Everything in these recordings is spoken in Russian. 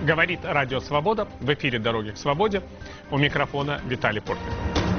Говорит Радио Свобода. В эфире «Дороги к свободе». У микрофона Виталий Портник.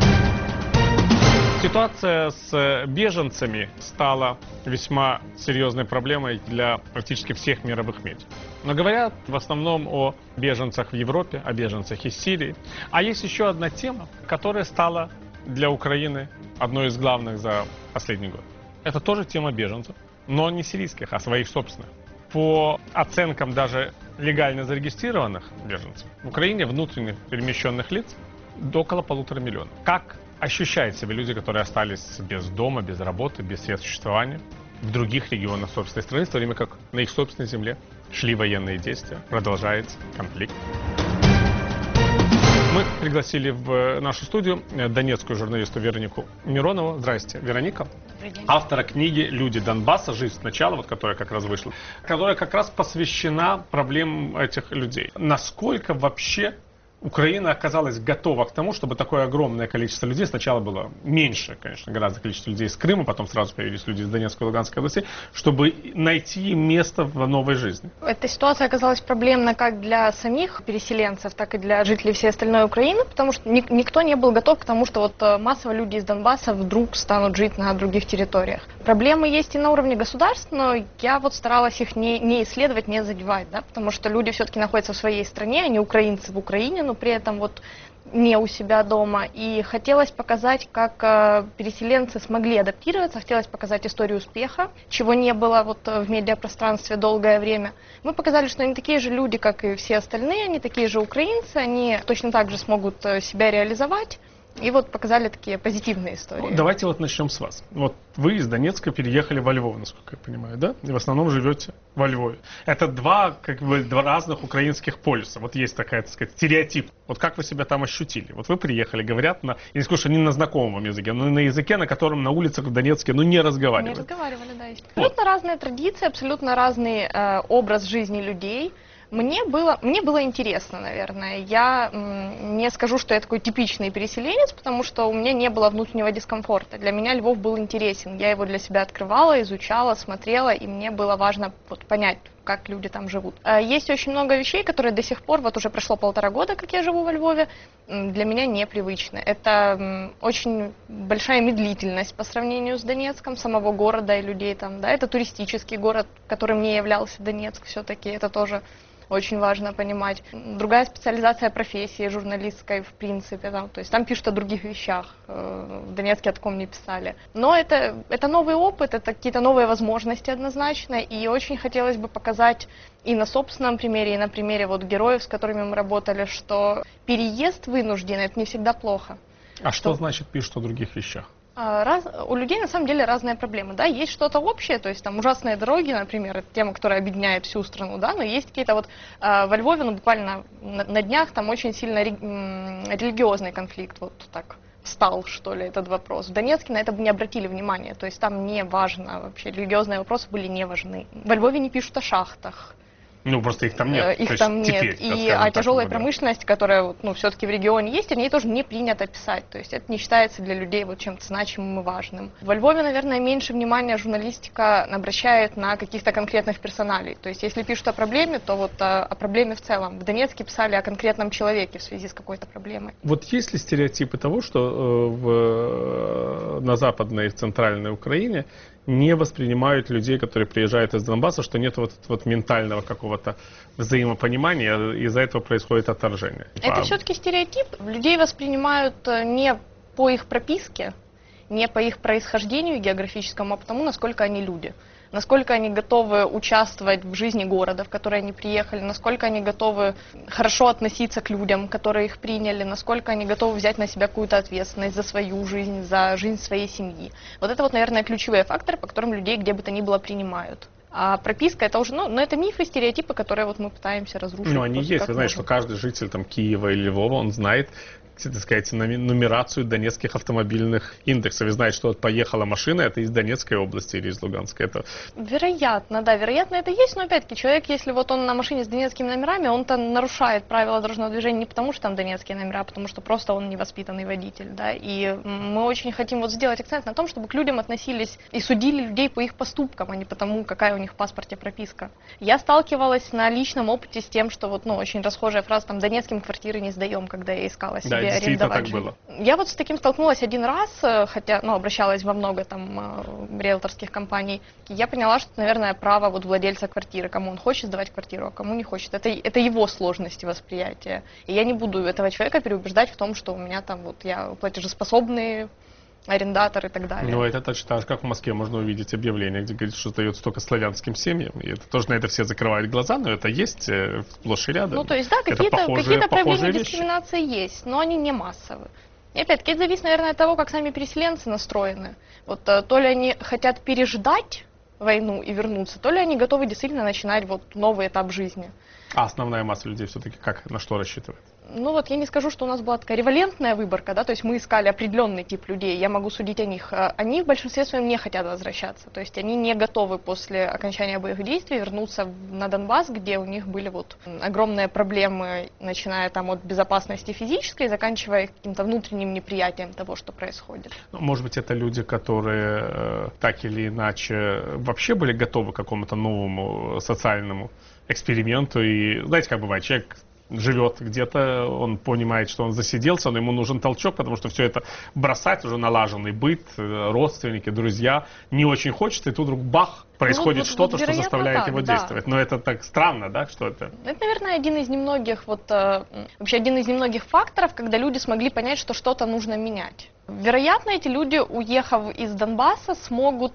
Ситуация с беженцами стала весьма серьезной проблемой для практически всех мировых медиа. Но говорят в основном о беженцах в Европе, о беженцах из Сирии. А есть еще одна тема, которая стала для Украины одной из главных за последний год. Это тоже тема беженцев, но не сирийских, а своих собственных. По оценкам даже легально зарегистрированных беженцев, в Украине внутренне перемещенных лиц около 1,5 миллиона. Как ощущают себя люди, которые остались без дома, без работы, без средств существования в других регионах собственной страны, в то время как на их собственной земле шли военные действия, продолжается конфликт. Мы пригласили в нашу студию донецкую журналисту Веронику Миронову. Здрасте, Вероника. Автора книги «Люди Донбасса. Жизнь сначала», вот, которая как раз вышла, которая как раз посвящена проблемам этих людей. Насколько вообще Украина оказалась готова к тому, чтобы такое огромное количество людей, сначала было меньше, конечно, гораздо количество людей из Крыма, потом сразу появились люди из Донецкой и Луганской областей, чтобы найти место в новой жизни? Эта ситуация оказалась проблемна как для самих переселенцев, так и для жителей всей остальной Украины, потому что никто не был готов к тому, что вот массово люди из Донбасса вдруг станут жить на других территориях. Проблемы есть и на уровне государств, но я вот старалась их не исследовать, не задевать, да, потому что люди все-таки находятся в своей стране, они украинцы в Украине, но при этом вот не у себя дома. И хотелось показать, как переселенцы смогли адаптироваться, хотелось показать историю успеха, чего не было вот в медиапространстве долгое время. Мы показали, что они такие же люди, как и все остальные, они такие же украинцы, они точно так же смогут себя реализовать. И вот показали такие позитивные истории. Давайте вот начнем с вас. Вот вы из Донецка переехали во Львов, насколько я понимаю, да? И в основном живете во Львове. Это два разных украинских полюса. Вот есть такая, так сказать, стереотип. Вот как вы себя там ощутили? Вот вы приехали, говорят на, я не скажу, что не на знакомом вам языке, но на языке, на котором на улицах в Донецке, не разговаривают. Не разговаривали, да. Есть. Абсолютно разные традиции, абсолютно разный образ жизни людей. Мне было интересно, наверное. Я не скажу, что я такой типичный переселенец, потому что у меня не было внутреннего дискомфорта. Для меня Львов был интересен. Я его для себя открывала, изучала, смотрела, и мне было важно вот понять, как люди там живут. Есть очень много вещей, которые до сих пор, вот уже прошло 1,5 года, как я живу во Львове, для меня непривычны. Это очень большая медлительность по сравнению с Донецком, самого города и людей там. Да? Это туристический город, которым не являлся Донецк все-таки, это тоже очень важно понимать. Другая специализация профессии журналистской, в принципе, там, то есть там пишут о других вещах, в Донецке о таком не писали. Но это новый опыт, это какие-то новые возможности однозначно, и очень хотелось бы показать и на собственном примере, и на примере вот героев, с которыми мы работали, что переезд вынужденный, это не всегда плохо. А что значит пишут о других вещах? У людей на самом деле разные проблемы, да, есть что-то общее, то есть там ужасные дороги, например, это тема, которая объединяет всю страну, да, но есть какие-то вот во Львове, буквально на днях там очень сильно религиозный конфликт, вот так встал, что ли, этот вопрос. В Донецке на это бы не обратили внимания, то есть там не важно вообще, религиозные вопросы были не важны. Во Львове не пишут о шахтах. Ну, просто их там нет. Их там нет. А тяжелая промышленность, которая все-таки в регионе есть, о ней тоже не принято писать. То есть это не считается для людей вот чем-то значимым и важным. Во Львове, наверное, меньше внимания журналистика обращает на каких-то конкретных персоналей. То есть если пишут о проблеме, то вот о проблеме в целом. В Донецке писали о конкретном человеке в связи с какой-то проблемой. Вот есть ли стереотипы того, что на Западной и в Центральной Украине не воспринимают людей, которые приезжают из Донбасса, что нет вот ментального какого-то взаимопонимания, и из-за этого происходит отторжение? Это все-таки стереотип. Людей воспринимают не по их прописке, не по их происхождению географическому, а потому, насколько они люди. Насколько они готовы участвовать в жизни города, в который они приехали, насколько они готовы хорошо относиться к людям, которые их приняли, насколько они готовы взять на себя какую-то ответственность за свою жизнь, за жизнь своей семьи. Вот это вот, наверное, ключевые факторы, по которым людей где бы то ни было принимают. А прописка это уже, это мифы, стереотипы, которые вот мы пытаемся разрушить. Ну, они есть. Вы знаете, что каждый житель там Киева или Львова, он знает так сказать, нумерацию донецких автомобильных индексов и знает, что вот поехала машина, это из Донецкой области или из Луганской. Это... Вероятно, да, вероятно это есть, но опять-таки человек, если вот он на машине с донецкими номерами, он-то нарушает правила дорожного движения не потому, что там донецкие номера, а потому что просто он невоспитанный водитель, да, и мы очень хотим вот сделать акцент на том, чтобы к людям относились и судили людей по их поступкам, а не потому, какая у них в паспорте прописка. Я сталкивалась на личном опыте с тем, что вот, ну, очень расхожая фраза, там, донецким квартиры не сдаем, когда я искала себе арендовать. Так было. Я вот с таким столкнулась один раз, хотя, ну, обращалась во много там риэлторских компаний. Я поняла, что, наверное, право вот владельца квартиры, кому он хочет сдавать квартиру, а кому не хочет. Это его сложности восприятия. И я не буду этого человека переубеждать в том, что у меня там вот я платежеспособный арендатор и так далее. Ну, это точно так же, как в Москве можно увидеть объявление, где говорится, что сдается только славянским семьям. И это тоже на это все закрывают глаза, но это есть сплошь и рядом. Ну, то есть, да, какие-то проявления дискриминации есть, но они не массовые. И опять-таки, это зависит, наверное, от того, как сами переселенцы настроены. Вот то ли они хотят переждать войну и вернуться, то ли они готовы действительно начинать вот новый этап жизни. А основная масса людей все-таки на что рассчитывает? Ну вот я не скажу, что у нас была такая револентная выборка, да, то есть мы искали определенный тип людей, я могу судить о них. Они в большинстве своем не хотят возвращаться, то есть они не готовы после окончания боевых действий вернуться на Донбасс, где у них были вот огромные проблемы, начиная там от безопасности физической, заканчивая каким-то внутренним неприятием того, что происходит. Может быть, это люди, которые так или иначе вообще были готовы к какому-то новому социальному эксперименту, и знаете, как бывает, человек живет где-то, он понимает, что он засиделся, но ему нужен толчок, потому что все это бросать, уже налаженный быт, родственники, друзья, не очень хочется, и тут вдруг бах, происходит что-то, что заставляет его действовать. Но это так странно, да, что это? Это, наверное, один из немногих, вообще один из немногих факторов, когда люди смогли понять, что что-то нужно менять. Вероятно, эти люди, уехав из Донбасса, смогут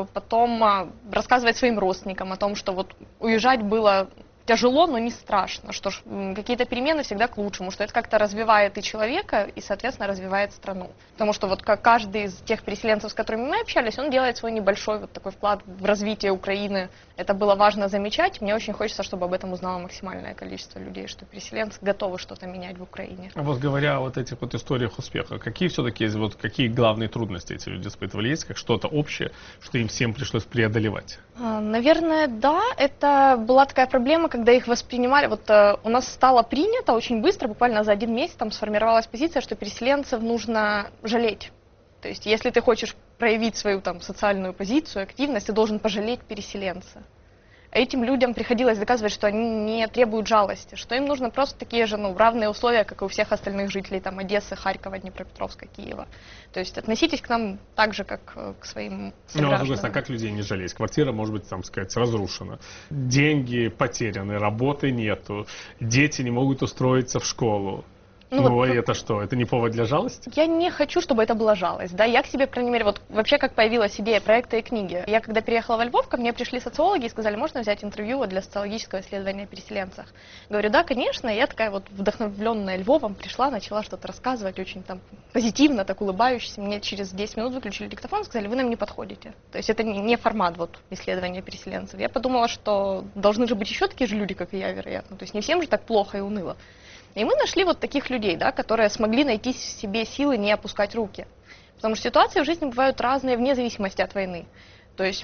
потом рассказывать своим родственникам о том, что вот уезжать было тяжело, но не страшно, что ж, какие-то перемены всегда к лучшему, что это как-то развивает и человека, и, соответственно, развивает страну. Потому что вот как каждый из тех переселенцев, с которыми мы общались, он делает свой небольшой вот такой вклад в развитие Украины. Это было важно замечать. Мне очень хочется, чтобы об этом узнало максимальное количество людей, что переселенцы готовы что-то менять в Украине. А вот говоря о вот этих вот историях успеха, какие все-таки есть, вот какие главные трудности эти люди испытывали? Есть как что-то общее, что им всем пришлось преодолевать? Наверное, да. Это была такая проблема, когда их воспринимали. Вот у нас стало принято очень быстро, буквально за один месяц там сформировалась позиция, что переселенцев нужно жалеть. То есть, если ты хочешь проявить свою там социальную позицию, активность, ты должен пожалеть переселенца. Этим людям приходилось доказывать, что они не требуют жалости, что им нужно просто такие же, ну, равные условия, как и у всех остальных жителей там Одессы, Харькова, Днепропетровска, Киева. То есть относитесь к нам так же, как к своим согражданам. Ну, а как людей не жалеть? Квартира, может быть, там сказать, разрушена. Деньги потеряны, работы нету, дети не могут устроиться в школу. Ну вот, это что? Это не повод для жалости? Я не хочу, чтобы это была жалость. Да? Я к себе, по крайней мере, вот вообще как появилась идея проекта и книги. Я когда переехала во Львов, ко мне пришли социологи и сказали, можно взять интервью для социологического исследования о переселенцах. Говорю, да, конечно. И я такая вот вдохновленная Львовом пришла, начала что-то рассказывать, очень там позитивно, так улыбающаяся. Мне через 10 минут выключили диктофон и сказали, вы нам не подходите. То есть это не формат вот исследования переселенцев. Я подумала, что должны же быть еще такие же люди, как и я, вероятно. То есть не всем же так плохо и уныло. И мы нашли вот таких людей, да, которые смогли найти в себе силы не опускать руки. Потому что ситуации в жизни бывают разные вне зависимости от войны. То есть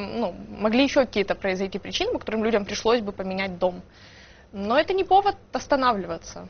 могли еще какие-то произойти причины, по которым людям пришлось бы поменять дом. Но это не повод останавливаться.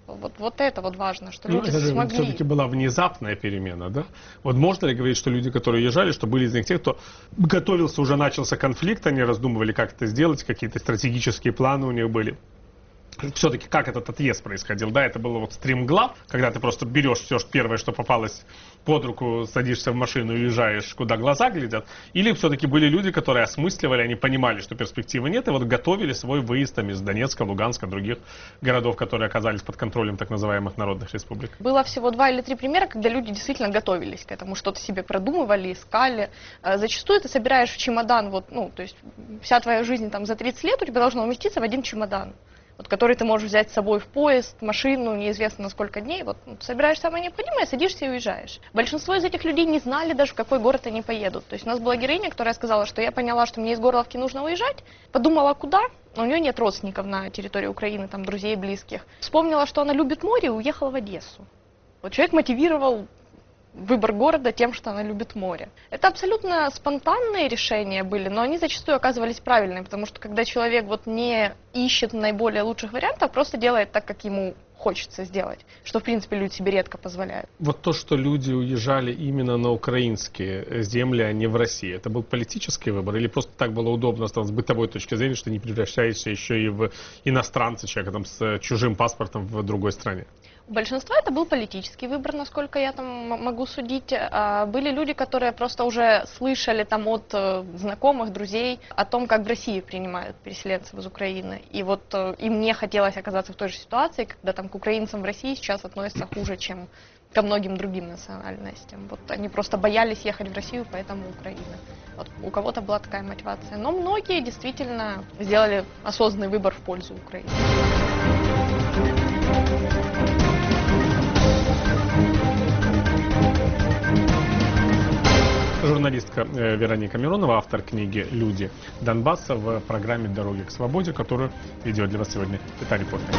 Вот это вот важно, что люди смогли. Все-таки была внезапная перемена, да? Вот можно ли говорить, что люди, которые уезжали, что были из них те, кто готовился, уже начался конфликт, они раздумывали, как это сделать, какие-то стратегические планы у них были? Все-таки как этот отъезд происходил, да, это было вот стримглав, когда ты просто берешь все первое, что попалось под руку, садишься в машину и уезжаешь, куда глаза глядят, или все-таки были люди, которые осмысливали, они понимали, что перспективы нет, и вот готовили свой выезд там из Донецка, Луганска, других городов, которые оказались под контролем так называемых народных республик? Было всего 2 или 3 примера, когда люди действительно готовились к этому, что-то себе продумывали, искали. Зачастую ты собираешь в чемодан, то есть вся твоя жизнь там за 30 лет у тебя должна уместиться в один чемодан. Который ты можешь взять с собой в поезд, машину, неизвестно на сколько дней. Собираешь самое необходимое, садишься и уезжаешь. Большинство из этих людей не знали даже, в какой город они поедут. То есть у нас была героиня, которая сказала, что я поняла, что мне из Горловки нужно уезжать, подумала, куда, но у нее нет родственников на территории Украины, там, друзей, близких. Вспомнила, что она любит море и уехала в Одессу. Вот человек мотивировал выбор города тем, что она любит море. Это абсолютно спонтанные решения были, но они зачастую оказывались правильными, потому что когда человек вот не ищет наиболее лучших вариантов, а просто делает так, как ему хочется сделать, что, в принципе, люди себе редко позволяют. Вот то, что люди уезжали именно на украинские земли, а не в России, это был политический выбор или просто так было удобно с бытовой точки зрения, что не превращаешься еще и в иностранца, человека там с чужим паспортом в другой стране? У большинства это был политический выбор, насколько я там могу судить. Были люди, которые просто уже слышали там от знакомых, друзей о том, как в России принимают переселенцев из Украины. И вот им не хотелось оказаться в той же ситуации, когда там к украинцам в России сейчас относятся хуже, чем ко многим другим национальностям. Вот они просто боялись ехать в Россию, поэтому Украина. Вот у кого-то была такая мотивация. Но многие действительно сделали осознанный выбор в пользу Украины. Журналистка Вероника Миронова, автор книги «Люди Донбасса» в программе «Дороги к свободе», которую ведет для вас сегодня Виталий Портник.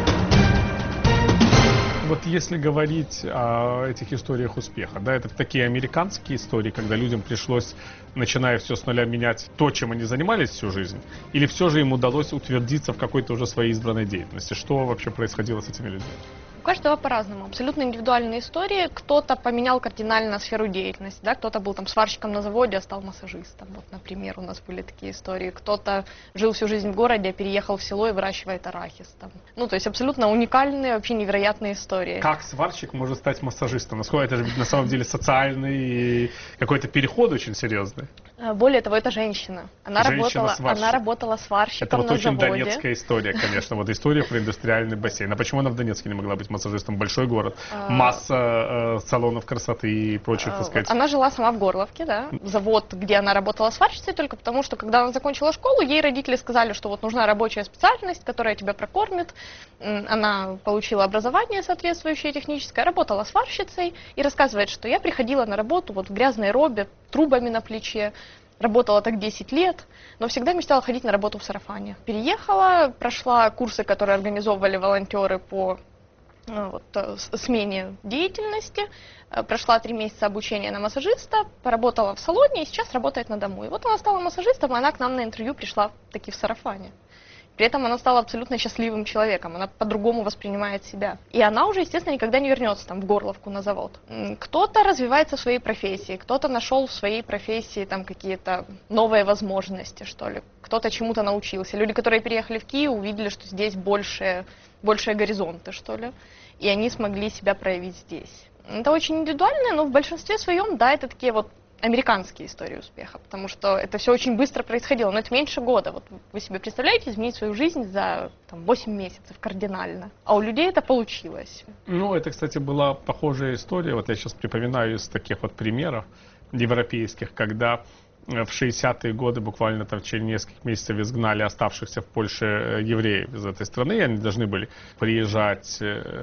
Вот если говорить о этих историях успеха, да, это такие американские истории, когда людям пришлось, начиная все с нуля, менять то, чем они занимались всю жизнь, или все же им удалось утвердиться в какой-то уже своей избранной деятельности? Что вообще происходило с этими людьми? У каждого по-разному, абсолютно индивидуальные истории. Кто-то поменял кардинально сферу деятельности, да? Кто-то был там сварщиком на заводе, а стал массажистом. Вот, например, у нас были такие истории. Кто-то жил всю жизнь в городе, а переехал в село и выращивает арахис там. Ну, то есть абсолютно уникальные, вообще невероятные истории. Как сварщик может стать массажистом? Насколько это же на самом деле социальный какой-то переход очень серьезный? Более того, это женщина. Она работала сварщиком это вот на очень заводе. донецкая история, конечно. Вот история про индустриальный бассейн. А почему она в Донецке не могла быть массажистом? Большой город, масса салонов красоты и прочих, так сказать. Она жила сама в Горловке, да. Завод, где она работала сварщицей, только потому, что когда она закончила школу, ей родители сказали, что вот нужна рабочая специальность, которая тебя прокормит. Она получила образование соответствующее техническое, работала сварщицей и рассказывает, что я приходила на работу вот в грязной робе, трубами на плече. Работала так 10 лет, но всегда мечтала ходить на работу в сарафане. Переехала, прошла курсы, которые организовывали волонтеры по смене деятельности, прошла 3 месяца обучения на массажиста, поработала в салоне и сейчас работает на дому. И вот она стала массажистом, и она к нам на интервью пришла таки в сарафане. При этом она стала абсолютно счастливым человеком, она по-другому воспринимает себя. И она уже, естественно, никогда не вернется там в Горловку на завод. Кто-то развивается в своей профессии, кто-то нашел в своей профессии там какие-то новые возможности, что ли. Кто-то чему-то научился. Люди, которые переехали в Киев, увидели, что здесь большие горизонты, что ли. И они смогли себя проявить здесь. Это очень индивидуально, но в большинстве своем, да, это такие вот американские истории успеха, потому что это все очень быстро происходило, но это меньше года. Вот вы себе представляете изменить свою жизнь за 8 месяцев кардинально, а у людей это получилось. Ну, это, кстати, была похожая история, вот я сейчас припоминаю из таких вот примеров европейских, когда в 60-е годы буквально там в течение нескольких месяцев изгнали оставшихся в Польше евреев из этой страны, и они должны были приезжать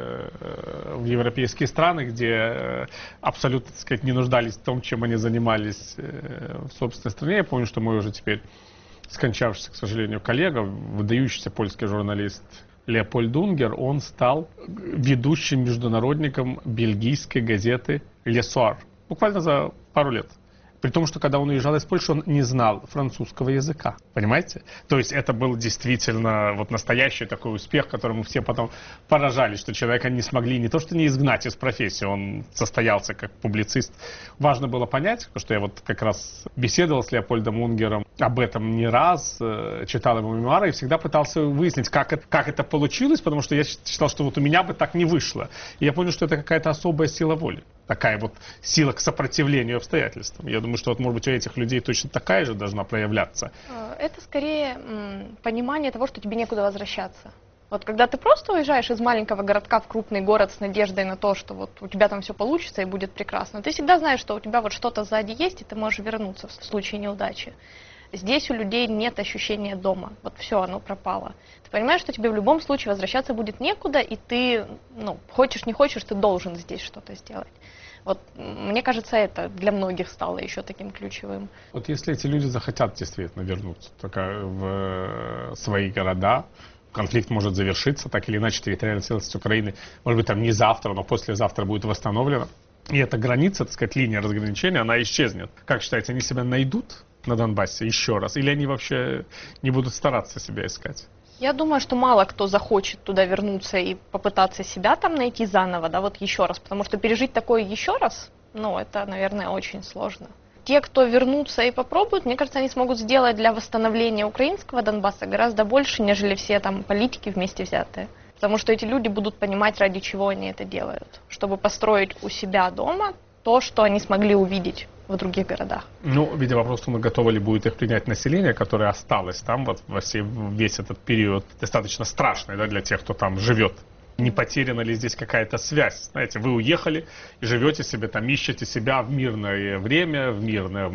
в европейские страны, где абсолютно, так сказать, не нуждались в том, чем они занимались в собственной стране. Я помню, что мой уже теперь скончавшийся, к сожалению, коллега, выдающийся польский журналист Леопольд Унгер, он стал ведущим международником бельгийской газеты «Le Soir» буквально за пару лет. При том, что когда он уезжал из Польши, он не знал французского языка. Понимаете? То есть это был действительно вот настоящий такой успех, которому все потом поражались, что человека не смогли не то что не изгнать из профессии, он состоялся как публицист. Важно было понять, потому что я вот как раз беседовал с Леопольдом Унгером об этом не раз, читал его мемуары и всегда пытался выяснить, как это получилось, потому что я считал, что вот у меня бы так не вышло. И я понял, что это какая-то особая сила воли. Такая вот сила к сопротивлению обстоятельствам. Я думаю, что вот, может быть, у этих людей точно такая же должна проявляться. Это скорее понимание того, что тебе некуда возвращаться. Вот когда ты просто уезжаешь из маленького городка в крупный город с надеждой на то, что вот у тебя там все получится и будет прекрасно, ты всегда знаешь, что у тебя вот что-то сзади есть, и ты можешь вернуться в случае неудачи. Здесь у людей нет ощущения дома. Вот все, оно пропало. Ты понимаешь, что тебе в любом случае возвращаться будет некуда, и ты, хочешь не хочешь, ты должен здесь что-то сделать. Вот, мне кажется, это для многих стало еще таким ключевым. Вот если эти люди захотят действительно вернуться в свои города, конфликт может завершиться, так или иначе территориальная целостность Украины, может быть, там не завтра, но послезавтра будет восстановлена. И эта граница, так сказать, линия разграничения, она исчезнет. Как считаете, они себя найдут на Донбассе еще раз? Или они вообще не будут стараться себя искать? Я думаю, что мало кто захочет туда вернуться и попытаться себя там найти заново, да, вот еще раз. Потому что пережить такое еще раз, ну, это, наверное, очень сложно. Те, кто вернутся и попробуют, мне кажется, они смогут сделать для восстановления украинского Донбасса гораздо больше, нежели все там политики вместе взятые. Потому что эти люди будут понимать, ради чего они это делают. Чтобы построить у себя дома то, что они смогли увидеть в других городах. Ну, видимо, вопрос, готово ли будет их принять население, которое осталось там вот весь этот период, достаточно страшный, да, для тех, кто там живет. Не потеряна ли здесь какая-то связь? Знаете, вы уехали и живете себе там, ищете себя в мирное время, в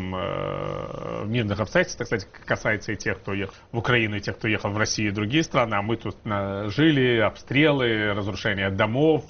мирных обстоятельствах. Кстати, касается и тех, кто уехал в Украину, и тех, кто уехал в Россию и другие страны. А мы тут жили, обстрелы, разрушение домов,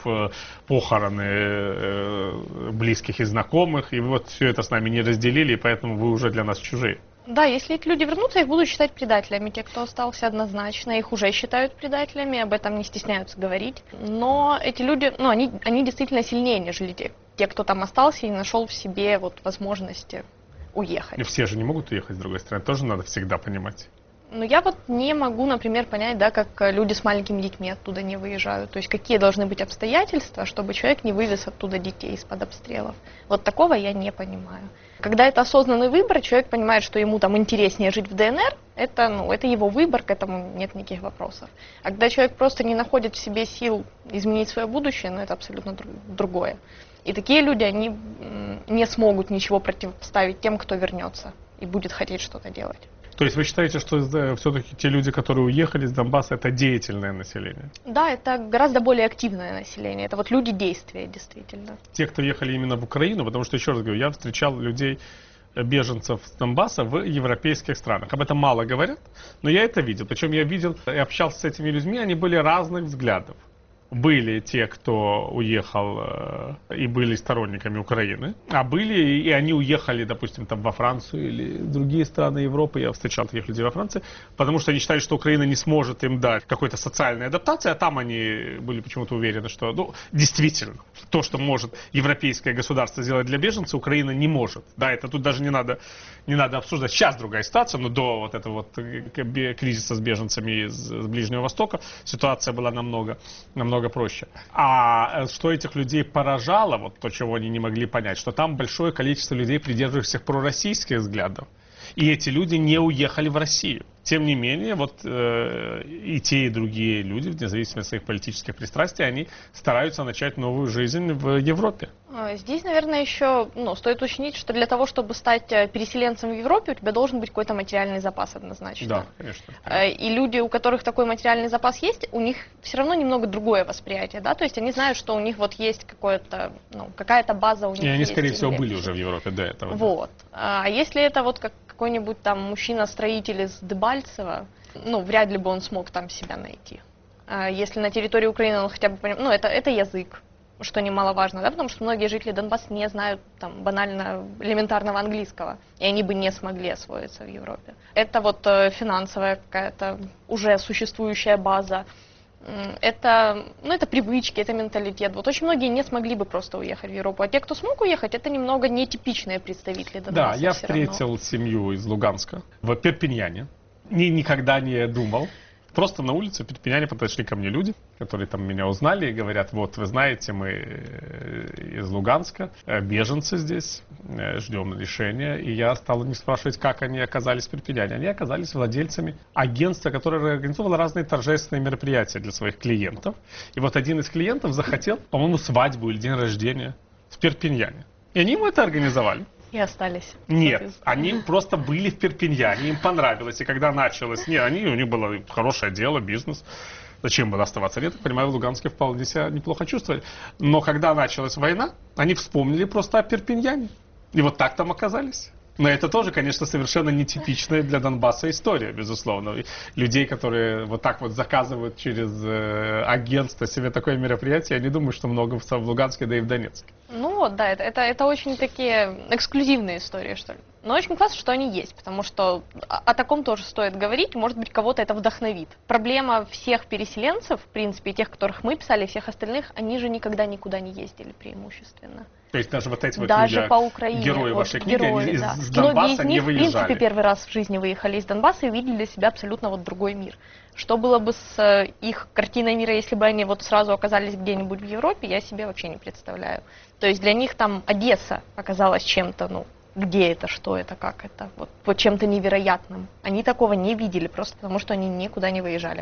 похороны близких и знакомых. И вот все это с нами не разделили, и поэтому вы уже для нас чужие. Да, если эти люди вернутся, их будут считать предателями. Те, кто остался, однозначно, их уже считают предателями, об этом не стесняются говорить. Но эти люди, ну, они действительно сильнее, нежели те, кто там остался и нашел в себе вот возможности уехать. И все же не могут уехать с другой стороны, тоже надо всегда понимать. Но я вот не могу, например, понять, да, как люди с маленькими детьми оттуда не выезжают. То есть какие должны быть обстоятельства, чтобы человек не вывез оттуда детей из-под обстрелов. Вот такого я не понимаю. Когда это осознанный выбор, человек понимает, что ему там интереснее жить в ДНР, это его выбор, к этому нет никаких вопросов. А когда человек просто не находит в себе сил изменить свое будущее, это абсолютно другое. И такие люди, они не смогут ничего противопоставить тем, кто вернется и будет хотеть что-то делать. То есть вы считаете, что все-таки те люди, которые уехали с Донбасса, это деятельное население? Да, это гораздо более активное население. Это вот люди действия, действительно. Те, кто ехали именно в Украину, потому что, еще раз говорю, я встречал людей, беженцев с Донбасса в европейских странах. Об этом мало говорят, но я это видел. Причем я видел и общался с этими людьми, они были разных взглядов. Были те, кто уехал и были сторонниками Украины, а были и они уехали, допустим, там во Францию или в другие страны Европы. Я встречал таких людей во Франции, потому что они считали, что Украина не сможет им дать какой-то социальной адаптации, а там они были почему-то уверены, что, действительно, то, что может европейское государство сделать для беженцев, Украина не может. Да, это тут даже не надо обсуждать. Сейчас другая ситуация, но до вот этого вот кризиса с беженцами из Ближнего Востока ситуация была намного проще. А что этих людей поражало, вот то, чего они не могли понять, что там большое количество людей, придерживающихся пророссийских взглядов. И эти люди не уехали в Россию. Тем не менее, и те, и другие люди, вне зависимости от своих политических пристрастий, они стараются начать новую жизнь в Европе. Здесь, наверное, еще стоит уточнить, что для того, чтобы стать переселенцем в Европе, у тебя должен быть какой-то материальный запас однозначно. Да, конечно. И люди, у которых такой материальный запас есть, у них все равно немного другое восприятие, да, то есть они знают, что у них вот есть какая-то база у них. И они, скорее всего, были уже в Европе до этого. Вот. Да. А если это вот какой-нибудь там мужчина-строитель из Дебальцево, вряд ли бы он смог там себя найти. Если на территории Украины он хотя бы понимает, это язык, что немаловажно, да, потому что многие жители Донбасса не знают там банально элементарного английского, и они бы не смогли освоиться в Европе. Это вот финансовая какая-то уже существующая база, это привычки, это менталитет. Вот очень многие не смогли бы просто уехать в Европу, а те, кто смог уехать, это немного нетипичные представители Донбасса. Да, я встретил семью из Луганска в Перпиньяне, никогда не думал. Просто на улице в Перпиньяне подошли ко мне люди, которые там меня узнали и говорят: вот, вы знаете, мы из Луганска, беженцы здесь, ждем решения. И я стал у них спрашивать, как они оказались в Перпиньяне. Они оказались владельцами агентства, которое организовывало разные торжественные мероприятия для своих клиентов. И вот один из клиентов захотел, по-моему, свадьбу или день рождения в Перпиньяне. И они ему это организовали. И остались. Нет, они просто были в Перпиньяне, им понравилось. И когда началось, у них было хорошее дело, бизнес. Зачем было оставаться? Я так понимаю, в Луганске вполне себя неплохо чувствовали. Но когда началась война, они вспомнили просто о Перпиньяне. И вот так там оказались. Но это тоже, конечно, совершенно нетипичная для Донбасса история, безусловно. И людей, которые вот так вот заказывают через агентство себе такое мероприятие, я не думаю, что много в Луганске, да и в Донецке. Ну вот, да, это очень такие эксклюзивные истории, что ли. Но очень классно, что они есть, потому что о таком тоже стоит говорить, может быть, кого-то это вдохновит. Проблема всех переселенцев, в принципе, и тех, которых мы писали, и всех остальных, они же никогда никуда не ездили преимущественно. То есть даже вот эти вот даже люди, по Украине, герои вашей книги, герои, они да. из Донбасса Многие из них, не выезжали. в принципе, первый раз в жизни выехали из Донбасса и увидели для себя абсолютно вот другой мир. Что было бы с их картиной мира, если бы они вот сразу оказались где-нибудь в Европе, я себе вообще не представляю. То есть для них там Одесса оказалась чем-то, ну, где это, что это, как это, вот чем-то невероятным. Они такого не видели, просто потому что они никуда не выезжали.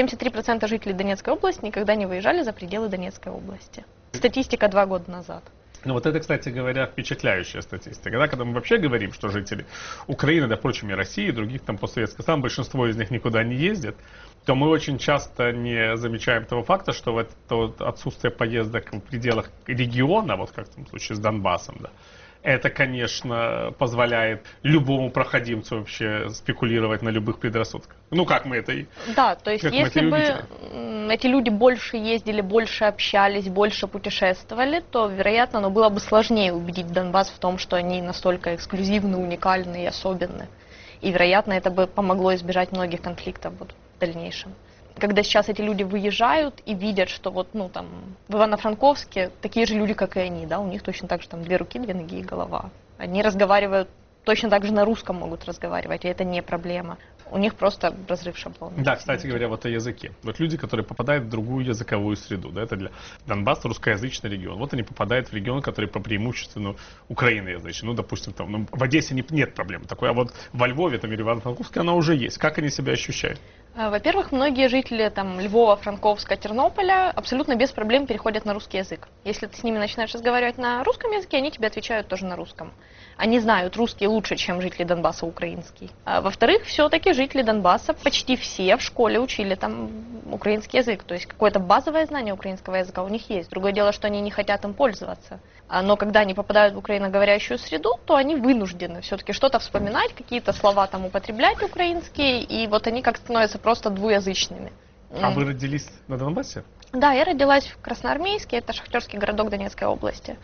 73% жителей Донецкой области никогда не выезжали за пределы Донецкой области. Статистика 2 года назад. Ну вот это, кстати говоря, впечатляющая статистика. Да, когда мы вообще говорим, что жители Украины, да, впрочем, и России, и других там постсоветских стран, большинство из них никуда не ездят, то мы очень часто не замечаем того факта, что вот это вот отсутствие поездок в пределах региона, вот как в том случае с Донбассом, да, это, конечно, позволяет любому проходимцу вообще спекулировать на любых предрассудках. Ну, как мы это и... Да, то есть если бы эти люди больше ездили, больше общались, больше путешествовали, то, вероятно, было бы сложнее убедить Донбасс в том, что они настолько эксклюзивны, уникальны и особенны. И, вероятно, это бы помогло избежать многих конфликтов вот в дальнейшем. Когда сейчас эти люди выезжают и видят, что вот, ну, там, в Ивано-Франковске такие же люди, как и они, да, у них точно так же там 2 руки, 2 ноги и голова. Они разговаривают, точно так же на русском могут разговаривать, и это не проблема. У них просто разрыв шаблона. Да, кстати говоря, вот о языке. Вот люди, которые попадают в другую языковую среду, да, это для Донбасса русскоязычный регион. Вот они попадают в регион, который по преимуществу украиноязычный. Ну, допустим, там, ну, в Одессе нет проблем такой, а вот во Львове, там, или в Ивано-Франковске она уже есть. Как они себя ощущают? Во-первых, многие жители там Львова, Франковска, Тернополя абсолютно без проблем переходят на русский язык. Если ты с ними начинаешь разговаривать на русском языке, они тебе отвечают тоже на русском. Они знают русский лучше, чем жители Донбасса украинский. Во-вторых, все-таки жители Донбасса почти все в школе учили там украинский язык. То есть какое-то базовое знание украинского языка у них есть. Другое дело, что они не хотят им пользоваться. Но когда они попадают в украиноговорящую среду, то они вынуждены все-таки что-то вспоминать, какие-то слова там употреблять украинские, и вот они как становятся просто двуязычными. А вы родились на Донбассе? Да, я родилась в Красноармейске, это шахтерский городок Донецкой области.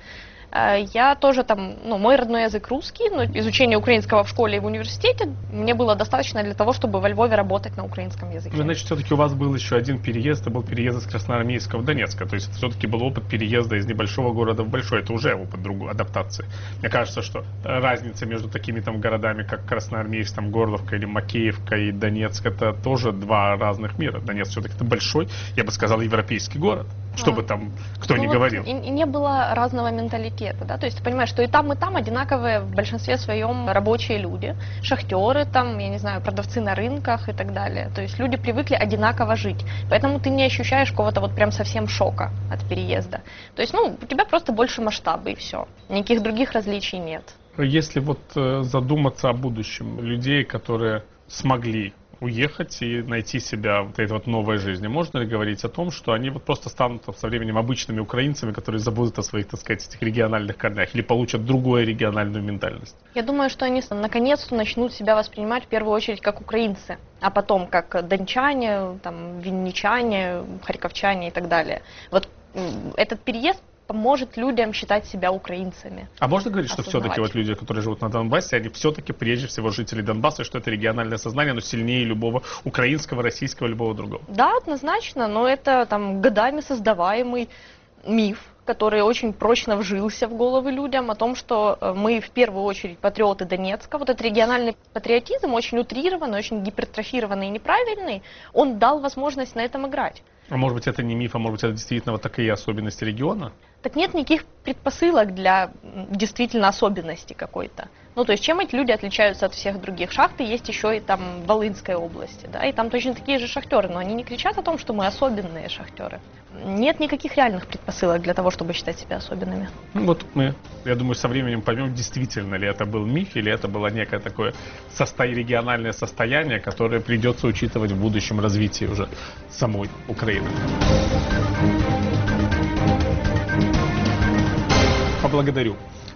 Я тоже там, ну, мой родной язык русский, но изучение украинского в школе и в университете мне было достаточно для того, чтобы во Львове работать на украинском языке. Ну, значит, все-таки у вас был еще один переезд, это был переезд из Красноармейска в Донецк. То есть это все-таки был опыт переезда из небольшого города в большой. Это уже опыт другой адаптации. Мне кажется, что разница между такими там городами, как Красноармейск, там, Горловка или Макеевка и Донецк, это тоже 2 разных мира. Донецк все-таки это большой, я бы сказал, европейский город. Что бы там кто ни говорил. И не было разного менталитета, да, то есть ты понимаешь, что и там одинаковые в большинстве своем рабочие люди, шахтеры там, я не знаю, продавцы на рынках и так далее, то есть люди привыкли одинаково жить, поэтому ты не ощущаешь какого-то вот прям совсем шока от переезда, то есть, ну, у тебя просто больше масштаба и все, никаких других различий нет. Если вот задуматься о будущем людей, которые смогли уехать и найти себя в этой вот новой жизни. Можно ли говорить о том, что они вот просто станут со временем обычными украинцами, которые забудут о своих, так сказать, этих региональных корнях или получат другую региональную ментальность? Я думаю, что они наконец-то начнут себя воспринимать в первую очередь как украинцы, а потом как дончане, там, винничане, харьковчане и так далее. Вот этот переезд поможет людям считать себя украинцами. А можно говорить, что все-таки вот люди, которые живут на Донбассе, они все-таки прежде всего жители Донбасса, и что это региональное сознание, оно сильнее любого украинского, российского, любого другого? Да, однозначно, но это там годами создаваемый миф, который очень прочно вжился в головы людям о том, что мы в первую очередь патриоты Донецка. Вот этот региональный патриотизм, очень утрированный, очень гипертрофированный и неправильный, он дал возможность на этом играть. А может быть это не миф, а может быть это действительно вот такие особенности региона? Так нет никаких предпосылок для действительно особенности какой-то. Ну, то есть, чем эти люди отличаются от всех других? Шахты есть еще и там в Волынской области, да, и там точно такие же шахтеры, но они не кричат о том, что мы особенные шахтеры. Нет никаких реальных предпосылок для того, чтобы считать себя особенными. Ну, вот мы, я думаю, со временем поймем, действительно ли это был миф, или это было некое такое региональное состояние, которое придется учитывать в будущем развитии уже самой Украины. Поблагодарю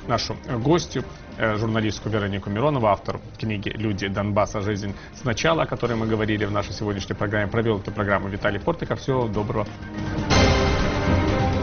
нашу гостью, журналистку Веронику Миронову, автор книги «Люди Донбасса. Жизнь сначала», о которой мы говорили в нашей сегодняшней программе. Провел эту программу Виталий Портников. Всего доброго.